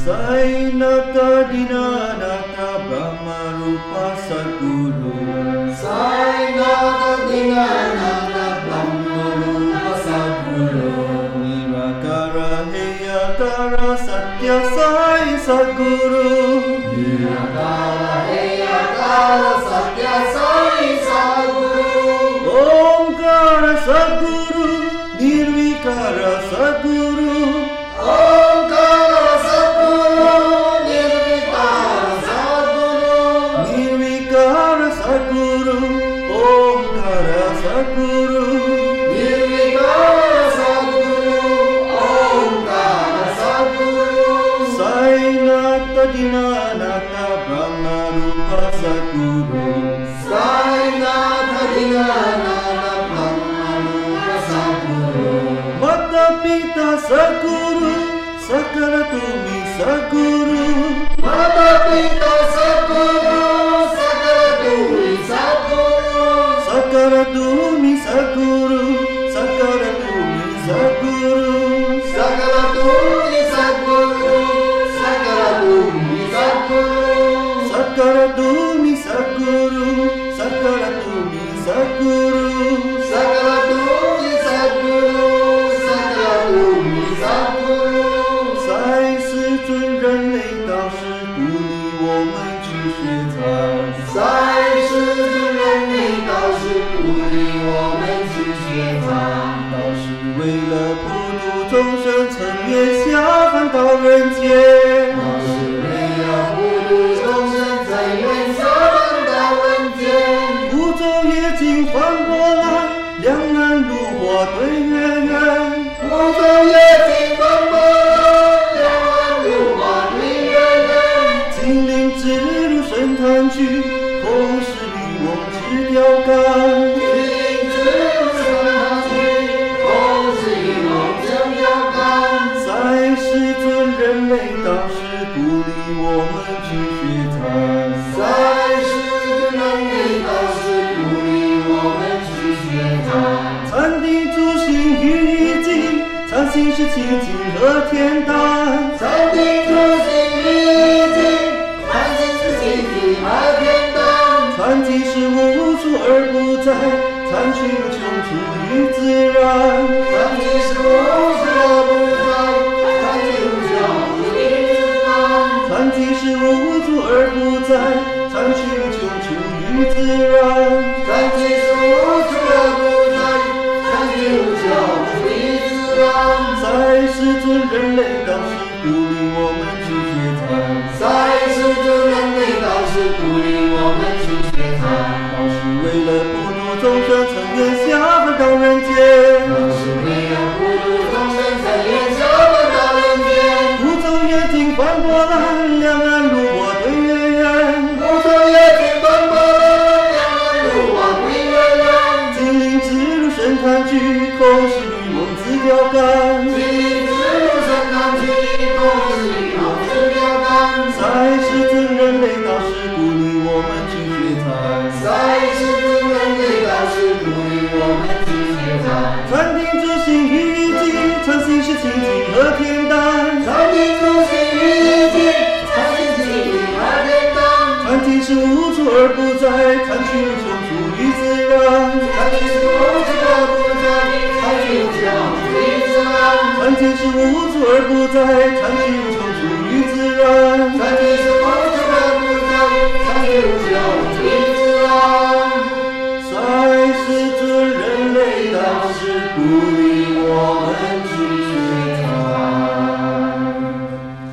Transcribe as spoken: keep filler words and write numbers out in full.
Sainata Dinanata Brahmarupa Sadguru Sainata Dinanata Brahmarupa Sadguru Nirakara Heyakara Satya Sai Sadguru Nirakara Heyakara Satya Sai Sadguru Omkara Sadguru Nirvikara Sadguru Sadguru, Omkara Sadguru, Nirvikara Sadguru, Omkara Sadguru, Sainata Dinanata Brahmarupa Sadguru, Sainata Dinanata Brahmarupa Sadguru, Mata Pita Sadguru, Sakara Tumi Sadguru, Mata Pita Sadguru, Sakaratumi Sadguru, Sakaratumi Sadguru, Sakaratumi Sadguru, Sakaratumi Sadguru, Sakaratumi Sadguru, Sakaratumi Sadguru, Sakaratumi Sadguru, Sakaratumi Sadguru， 在世尊人类导师鼓励我们去学禅， 在世尊人类导师鼓励我们去学禅， 导师为了普度众生，曾愿下凡到人间。 导师为了普度众生，曾愿下凡到人间。 苦咒业尽翻波澜，两岸如火对月圆。 苦咒业尽翻波澜，两岸如火对月圆。 金陵之路深潭去，空是渔翁之钓竿。 金陵之路深潭去，空是渔翁之钓竿。 在世尊人类导师鼓励我们去学禅， 在世尊人类导师鼓励我们去学禅。 禅定诸行于一境，禅心是清净和恬淡。 禅定诸行于一境，禅心是清净和恬淡。 禅即是无处而不在，禅去无穷处于自然。 禅即是无处而不在，禅去无穷处于自然。 禅即是无处而不在，禅去无穷处于自然。 禅即是无处而不在，禅去无穷处于自然。 在世尊人类导师鼓励我们去学禅， 在世尊人类导师鼓励我们去学禅。 导师为了普度众生，曾愿下凡到人间。 导师为了普度众生，曾愿下凡到人间。 苦咒业尽翻波澜，两岸如火对月圆。 苦咒业尽翻波澜，两岸如火对月圆。 金陵之路深潭去，空是渔翁自钓竿。 金陵之路深潭去，空是渔翁自钓竿。 在世尊人类导师鼓励我们去学禅， 在世尊人类导师鼓励我们去学禅。 禅定诸行于一境，禅心是清净和恬淡。 禅定诸行于一境，禅心是清净和恬淡。 禅即是无处而不在，禅去无穷处于自然。 禅即是无处而不在，禅去无穷处于自然。 禅即是无处而不在，禅去无穷处于自然。 禅即是无处而不在，禅去无穷处于自然。 在世尊人类导师鼓励